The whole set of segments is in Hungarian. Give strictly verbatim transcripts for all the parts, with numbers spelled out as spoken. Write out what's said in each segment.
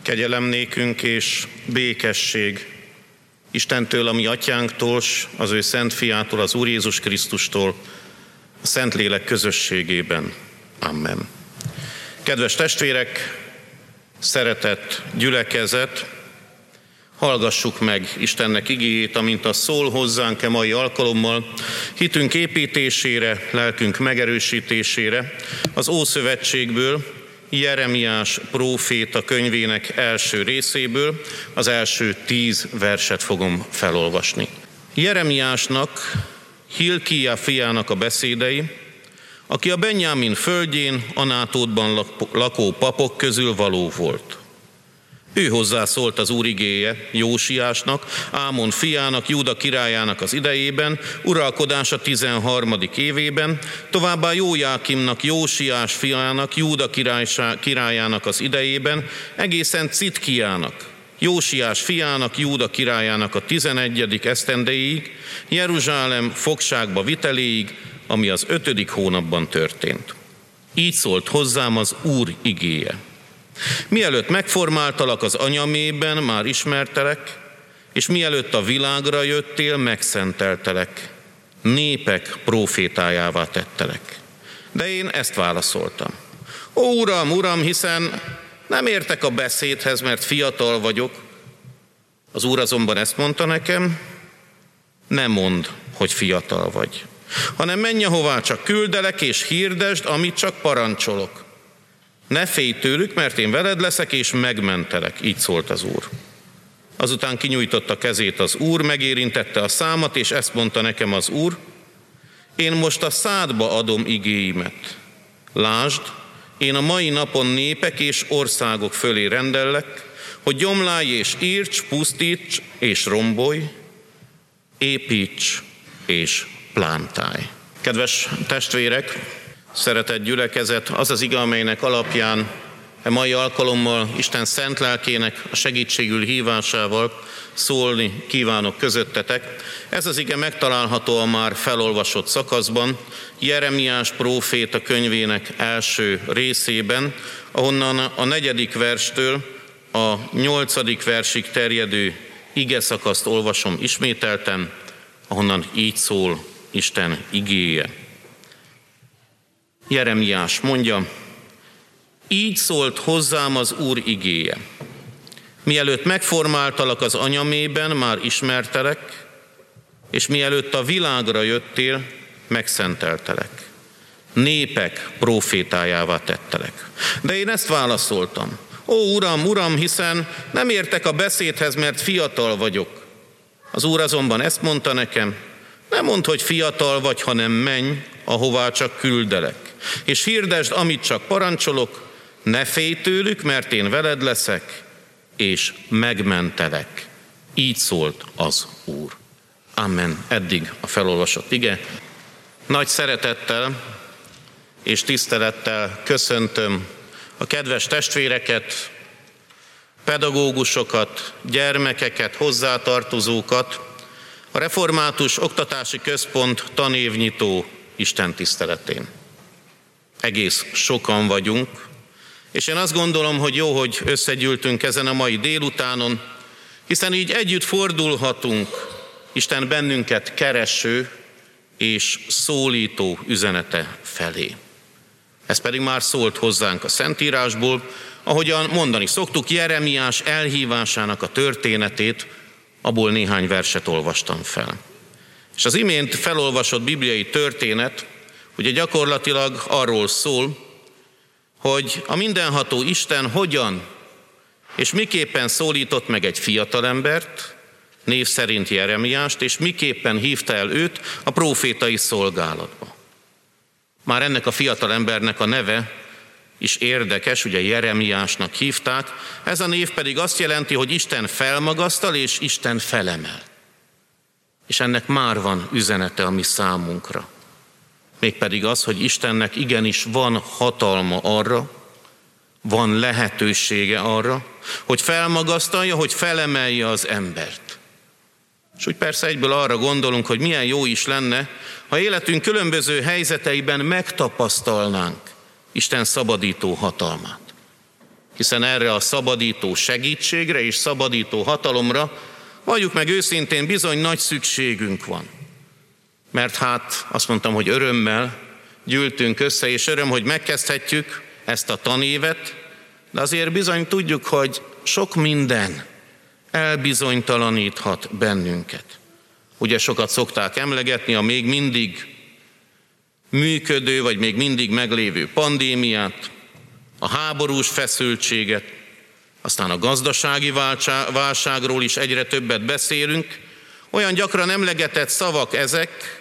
Kegyelem nékünk és békesség Istentől, a mi atyánktól, az ő szent fiától, az Úr Jézus Krisztustól, a Szentlélek közösségében. Amen. Kedves testvérek, szeretett gyülekezet, hallgassuk meg Istennek igéjét, amint az szól hozzánk e mai alkalommal, hitünk építésére, lelkünk megerősítésére, az Ószövetségből, Jeremiás próféta könyvének első részéből, az első tíz verset fogom felolvasni. Jeremiásnak, Hilkia fiának a beszédei, aki a Benjámin földjén, Anátótban lakó papok közül való volt. Ő hozzászólt az Úr igéje Jósiásnak, Ámon fiának, Júda királyának az idejében, uralkodása tizenharmadik évében, továbbá Jójákimnak, Jósiás fiának, Júda királyának az idejében, egészen Citkiának, Jósiás fiának, Júda királyának a tizenegyedik esztendejéig, Jeruzsálem fogságba viteléig, ami az ötödik hónapban történt. Így szólt hozzám az Úr igéje. Mielőtt megformáltalak az anyamében, már ismertelek, és mielőtt a világra jöttél, megszenteltelek. Népek prófétájává tettelek. De én ezt válaszoltam. Ó, Uram, Uram, hiszen nem értek a beszédhez, mert fiatal vagyok. Az Úr azonban ezt mondta nekem, ne mondd, hogy fiatal vagy, hanem menj, ahová csak küldelek, és hirdesd, amit csak parancsolok. Ne félj tőlük, mert én veled leszek, és megmentelek, így szólt az Úr. Azután kinyújtotta kezét az Úr, megérintette a számat, és ezt mondta nekem az Úr, én most a szádba adom igéimet. Lásd, én a mai napon népek és országok fölé rendellek, hogy gyomlálj és írts, pusztíts és rombolj, építs és plántálj. Kedves testvérek, szeretett gyülekezet, az az ige, amelynek alapján e mai alkalommal Isten szent lelkének a segítségül hívásával szólni kívánok közöttetek. Ez az ige megtalálható a már felolvasott szakaszban, Jeremiás próféta könyvének első részében, ahonnan a negyedik verstől a nyolcadik versig terjedő ige szakaszt olvasom ismételten, ahonnan így szól Isten igéje. Jeremiás mondja, így szólt hozzám az Úr igéje. Mielőtt megformáltalak az anyamében, már ismertelek, és mielőtt a világra jöttél, megszenteltelek. Népek prófétájává tettelek. De én ezt válaszoltam. Ó, Uram, Uram, hiszen nem értek a beszédhez, mert fiatal vagyok. Az Úr azonban ezt mondta nekem, ne mondd, hogy fiatal vagy, hanem menj, ahová csak küldelek. És hirdesd, amit csak parancsolok, ne félj tőlük, mert én veled leszek, és megmentelek. Így szólt az Úr. Amen. Eddig a felolvasott ige. Nagy szeretettel és tisztelettel köszöntöm a kedves testvéreket, pedagógusokat, gyermekeket, hozzátartozókat, a Református Oktatási Központ tanévnyitó istentiszteletén. Egész sokan vagyunk, és én azt gondolom, hogy jó, hogy összegyűltünk ezen a mai délutánon, hiszen így együtt fordulhatunk Isten bennünket kereső és szólító üzenete felé. Ez pedig már szólt hozzánk a Szentírásból, ahogyan mondani szoktuk, Jeremiás elhívásának a történetét, abból néhány verset olvastam fel. És az imént felolvasott bibliai történet ugye gyakorlatilag arról szól, hogy a mindenható Isten hogyan és miképpen szólított meg egy fiatalembert, név szerint Jeremiást, és miképpen hívta el őt a prófétai szolgálatba. Már ennek a fiatalembernek a neve is érdekes, ugye Jeremiásnak hívták, ez a név pedig azt jelenti, hogy Isten felmagasztal és Isten felemel. És ennek már van üzenete a mi számunkra. Mégpedig az, hogy Istennek igenis van hatalma arra, van lehetősége arra, hogy felmagasztalja, hogy felemelje az embert. És úgy persze egyből arra gondolunk, hogy milyen jó is lenne, ha életünk különböző helyzeteiben megtapasztalnánk Isten szabadító hatalmát. hiszen erre a szabadító segítségre és szabadító hatalomra, valljuk meg őszintén, bizony nagy szükségünk van. Mert hát azt mondtam, hogy örömmel gyűltünk össze, és öröm, hogy megkezdhetjük ezt a tanévet, de azért bizony tudjuk, hogy sok minden elbizonytalaníthat bennünket. Ugye sokat szokták emlegetni a még mindig működő, vagy még mindig meglévő pandémiát, a háborús feszültséget, aztán a gazdasági válságról is egyre többet beszélünk. Olyan gyakran emlegetett szavak ezek,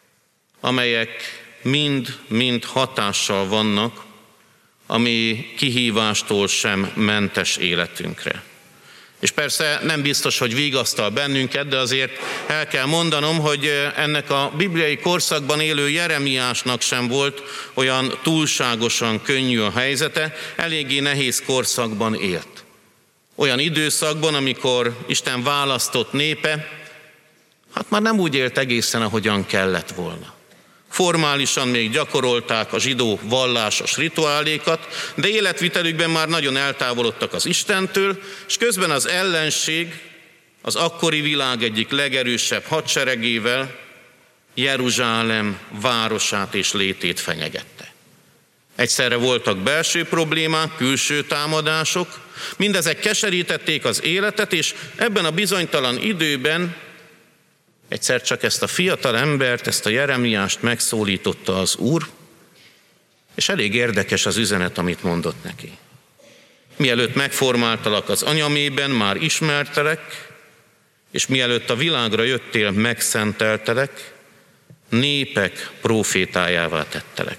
amelyek mind-mind hatással vannak a mi kihívástól sem mentes életünkre. És persze nem biztos, hogy vigasztal bennünket, de azért el kell mondanom, hogy ennek a bibliai korszakban élő Jeremiásnak sem volt olyan túlságosan könnyű a helyzete, eléggé nehéz korszakban élt. Olyan időszakban, amikor Isten választott népe, hát már nem úgy élt egészen, ahogyan kellett volna. Formálisan még gyakorolták a zsidó vallásos rituálékat, de életvitelükben már nagyon eltávolodtak az Istentől, és közben az ellenség az akkori világ egyik legerősebb hadseregével Jeruzsálem városát és létét fenyegette. Egyszerre voltak belső problémák, külső támadások, mindezek keserítették az életet, és ebben a bizonytalan időben egyszer csak ezt a fiatal embert, ezt a Jeremiást megszólította az Úr, és elég érdekes az üzenet, amit mondott neki. Mielőtt megformáltalak az anyamében, már ismertelek, és mielőtt a világra jöttél, megszenteltelek, népek prófétájává tettelek.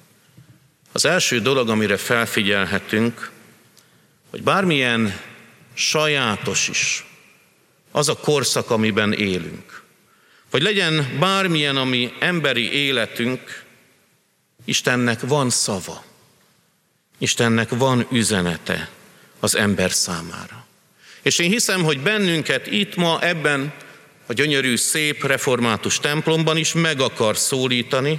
Az első dolog, amire felfigyelhetünk, hogy bármilyen sajátos is az a korszak, amiben élünk, vagy legyen bármilyen, ami emberi életünk, Istennek van szava, Istennek van üzenete az ember számára. És én hiszem, hogy bennünket itt ma ebben a gyönyörű, szép református templomban is meg akar szólítani,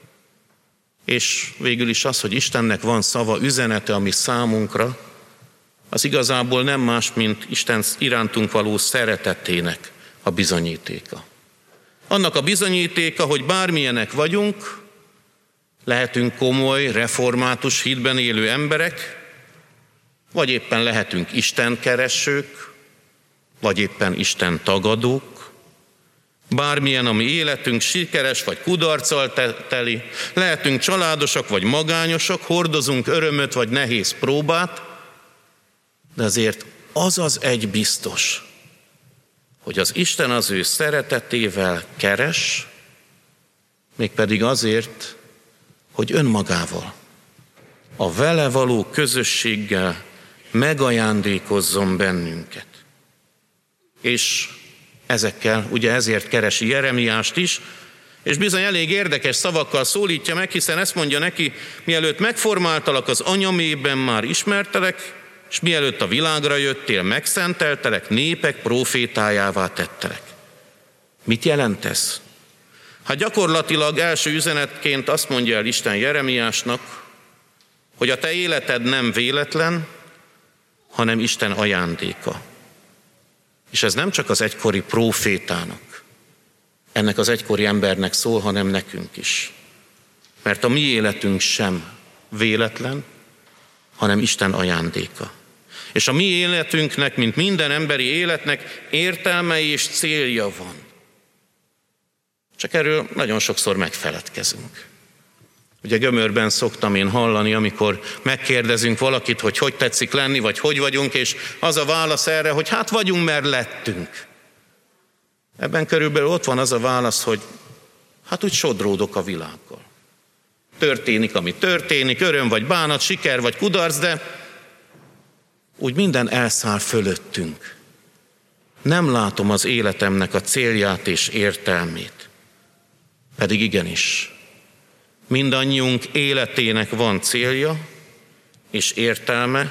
és végül is az, hogy Istennek van szava, üzenete, ami számunkra, az igazából nem más, mint Isten irántunk való szeretetének a bizonyítéka. Annak a bizonyítéka, hogy bármilyenek vagyunk, lehetünk komoly, református hitben élő emberek, vagy éppen lehetünk istenkeresők, vagy éppen Isten tagadók, bármilyen a mi életünk sikeres vagy kudarccal teli, lehetünk családosak vagy magányosak, hordozunk örömöt vagy nehéz próbát, de azért az az egy biztos, hogy az Isten az ő szeretetével keres, mégpedig azért, hogy önmagával, a vele való közösséggel megajándékozzon bennünket. És ezekkel, ugye ezért keresi Jeremiást is, és bizony elég érdekes szavakkal szólítja meg, hiszen ezt mondja neki, mielőtt megformáltalak az anyamében, már ismertelek, és mielőtt a világra jöttél, megszenteltelek, népek prófétájává tettelek. Mit jelent ez? Hát gyakorlatilag első üzenetként azt mondja el Isten Jeremiásnak, hogy a te életed nem véletlen, hanem Isten ajándéka. És ez nem csak az egykori prófétának, ennek az egykori embernek szól, hanem nekünk is. Mert a mi életünk sem véletlen, hanem Isten ajándéka. És a mi életünknek, mint minden emberi életnek értelme és célja van. Csak erről nagyon sokszor megfeledkezünk. Ugye Gömörben szoktam én hallani, amikor megkérdezünk valakit, hogy hogy tetszik lenni, vagy hogy vagyunk, és az a válasz erre, hogy hát vagyunk, mert lettünk. Ebben körülbelül ott van az a válasz, hogy hát úgy sodródok a világgal. Történik, ami történik, öröm vagy bánat, siker vagy kudarc, de úgy minden elszáll fölöttünk. Nem látom az életemnek a célját és értelmét. Pedig igenis, mindannyiunk életének van célja és értelme,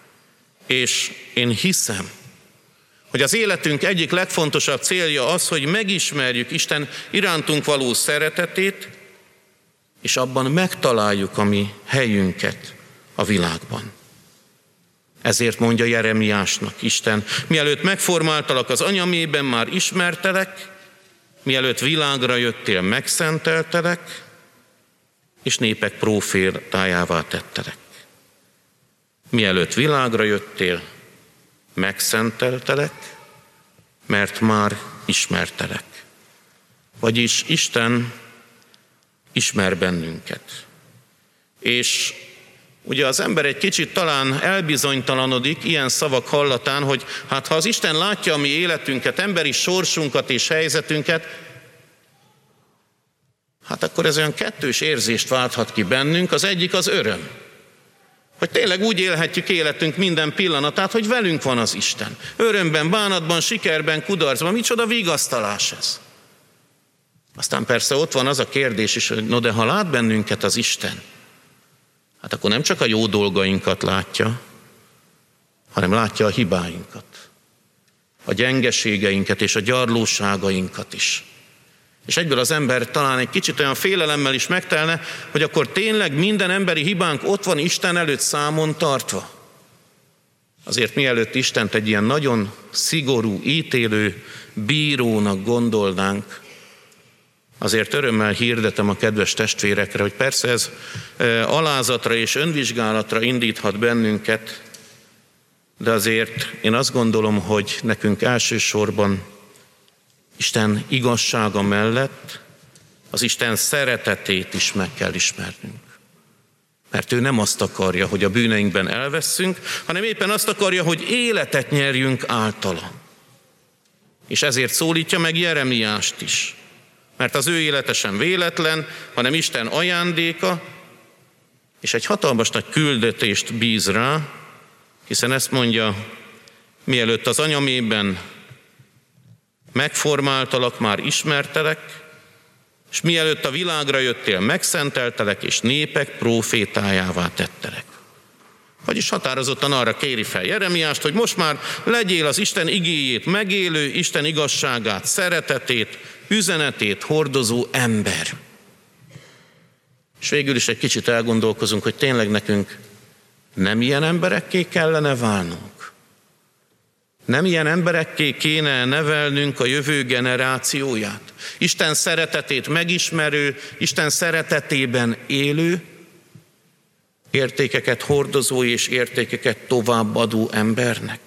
és én hiszem, hogy az életünk egyik legfontosabb célja az, hogy megismerjük Isten irántunk való szeretetét, és abban megtaláljuk a mi helyünket a világban. Ezért mondja Jeremiásnak Isten: mielőtt megformáltalak az anyamében, már ismertelek, mielőtt világra jöttél, megszenteltelek, és népek prófétájává tettelek. Mielőtt világra jöttél, megszenteltelek, mert már ismertelek. Vagyis Isten ismer bennünket. És ugye az ember egy kicsit talán elbizonytalanodik ilyen szavak hallatán, hogy hát ha az Isten látja a mi életünket, emberi sorsunkat és helyzetünket, hát akkor ez olyan kettős érzést válthat ki bennünk. Az egyik az öröm, hogy tényleg úgy élhetjük életünk minden pillanatát, hogy velünk van az Isten. Örömben, bánatban, sikerben, kudarcban. Micsoda vigasztalás ez. Aztán persze ott van az a kérdés is, hogy no de ha lát bennünket az Isten, hát akkor nem csak a jó dolgainkat látja, hanem látja a hibáinkat, a gyengeségeinket és a gyarlóságainkat is. És egyből az ember talán egy kicsit olyan félelemmel is megtelne, hogy akkor tényleg minden emberi hibánk ott van Isten előtt számon tartva. Azért mielőtt Istent egy ilyen nagyon szigorú, ítélő bírónak gondolnánk, azért örömmel hirdetem a kedves testvérekre, hogy persze ez alázatra és önvizsgálatra indíthat bennünket, de azért én azt gondolom, hogy nekünk elsősorban Isten igazsága mellett az Isten szeretetét is meg kell ismernünk. Mert ő nem azt akarja, hogy a bűneinkben elveszünk, hanem éppen azt akarja, hogy életet nyerjünk általa. És ezért szólítja meg Jeremiást is. Mert az ő élete sem véletlen, hanem Isten ajándéka, és egy hatalmas nagy küldetést bíz rá, hiszen ezt mondja: mielőtt az anyamében megformáltalak, már ismertelek, és mielőtt a világra jöttél, megszenteltelek, és népek prófétájává tettelek. Vagyis határozottan arra kéri fel Jeremiást, hogy most már legyél az Isten igéjét megélő, Isten igazságát, szeretetét, üzenetét hordozó ember. És végül is egy kicsit elgondolkozunk, hogy tényleg nekünk nem ilyen emberekké kellene válnunk. Nem ilyen emberekké kéne nevelnünk a jövő generációját. Isten szeretetét megismerő, Isten szeretetében élő, értékeket hordozó és értékeket továbbadó embernek.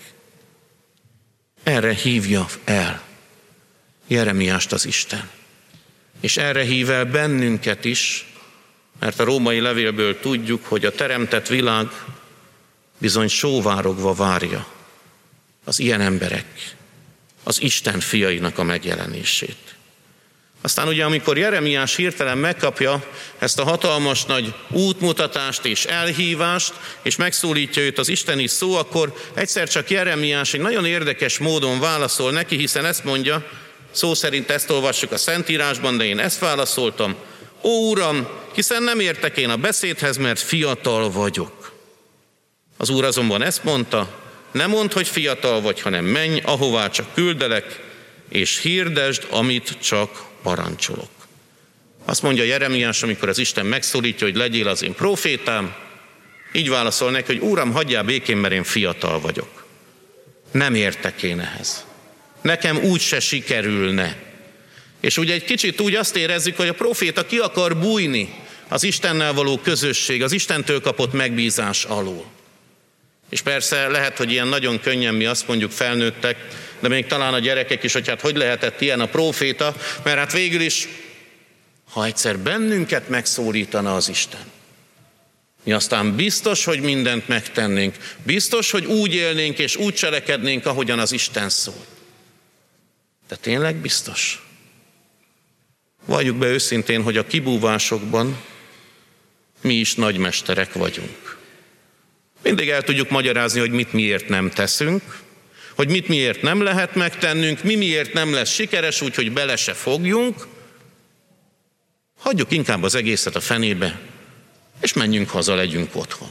Erre hívja el Jeremiást az Isten. És erre hív el bennünket is, mert a római levélből tudjuk, hogy a teremtett világ bizony sóvárogva várja az ilyen emberek, az Isten fiainak a megjelenését. Aztán ugye, amikor Jeremiás hirtelen megkapja ezt a hatalmas nagy útmutatást és elhívást, és megszólítja őt az isteni szó, akkor egyszer csak Jeremiás egy nagyon érdekes módon válaszol neki, hiszen ezt mondja, szó szerint ezt olvassuk a Szentírásban, de én ezt válaszoltam: ó Uram, hiszen nem értek én a beszédhez, mert fiatal vagyok. Az Úr azonban ezt mondta: ne mondd, hogy fiatal vagy, hanem menj, ahová csak küldelek, és hirdesd, amit csak parancsolok. Azt mondja Jeremiás, amikor az Isten megszólítja, hogy legyél az én profétám, így válaszol neki, hogy Uram, hagyjál békén, mert én fiatal vagyok. Nem értek én ehhez. Nekem úgy se sikerülne. És ugye egy kicsit úgy azt érezzük, hogy a proféta ki akar bújni az Istennel való közösség, az Istentől kapott megbízás alól. És persze lehet, hogy ilyen nagyon könnyen mi azt mondjuk felnőttek, de még talán a gyerekek is, hogy hát hogy lehetett ilyen a próféta, mert hát végül is, ha egyszer bennünket megszólítana az Isten, mi aztán biztos, hogy mindent megtennénk, biztos, hogy úgy élnénk és úgy cselekednénk, ahogyan az Isten szól. De tényleg biztos? Valljuk be őszintén, hogy a kibúvásokban mi is nagymesterek vagyunk. Mindig el tudjuk magyarázni, hogy mit miért nem teszünk, hogy mit miért nem lehet megtennünk, mi miért nem lesz sikeres, úgyhogy bele se fogjunk. Hagyjuk inkább az egészet a fenébe, és menjünk haza, legyünk otthon.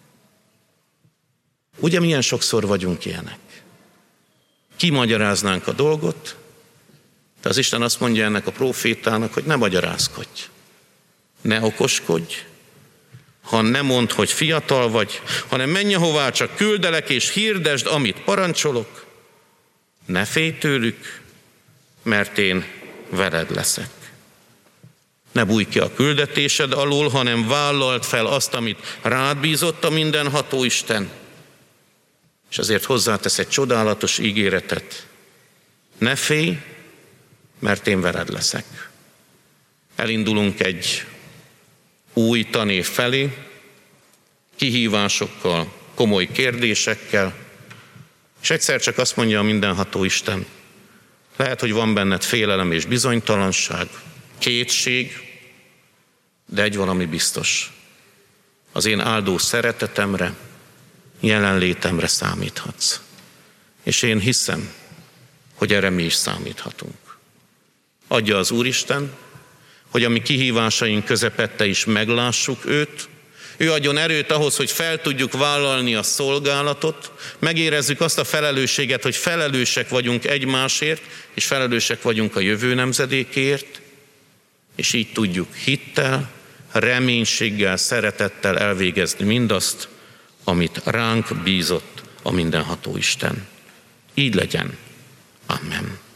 Ugye milyen sokszor vagyunk ilyenek? Kimagyaráznánk a dolgot, de az Isten azt mondja ennek a prófétának, hogy ne magyarázkodj, ne okoskodj, ha nem mondd, hogy fiatal vagy, hanem menj, ahová csak küldelek, és hirdesd, amit parancsolok. Ne félj tőlük, mert én veled leszek. Ne bújj ki a küldetésed alól, hanem vállald fel azt, amit rád bízott a mindenható Isten. És azért hozzátesz egy csodálatos ígéretet. Ne félj, mert én veled leszek. Elindulunk egy új tanév felé, kihívásokkal, komoly kérdésekkel, és egyszer csak azt mondja a mindenható Isten, lehet, hogy van benned félelem és bizonytalanság, kétség, de egy valami biztos. Az én áldó szeretetemre, jelenlétemre számíthatsz. És én hiszem, hogy erre mi is számíthatunk. Adja az Úristen, hogy a mi kihívásaink közepette is meglássuk őt, ő adjon erőt ahhoz, hogy fel tudjuk vállalni a szolgálatot, megérezzük azt a felelősséget, hogy felelősek vagyunk egymásért, és felelősek vagyunk a jövő nemzedékért, és így tudjuk hittel, reménységgel, szeretettel elvégezni mindazt, amit ránk bízott a mindenható Isten. Így legyen. Amen.